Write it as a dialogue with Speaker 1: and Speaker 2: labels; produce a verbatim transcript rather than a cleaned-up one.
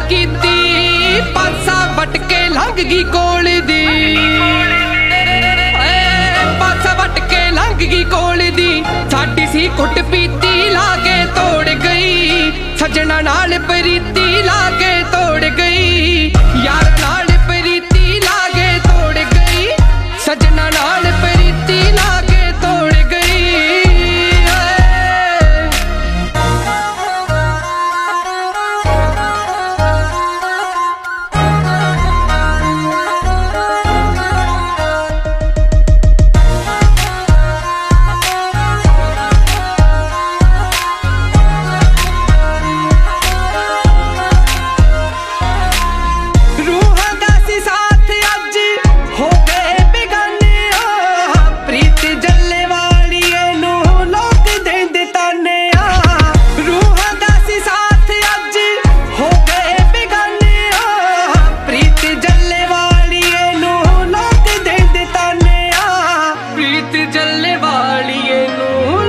Speaker 1: कीती पासा वट के लंघ गई कोल दी पासा वट के लंघ गई कोल दी साडी सी कुट पीती लागे तोड़ गई सजना नाल प्रीति लागे तोड़ गई यार नाल प्रीति लागे तोड़ गई सजना नाल प्रीति लागे तोड़ गई जलने वाली नू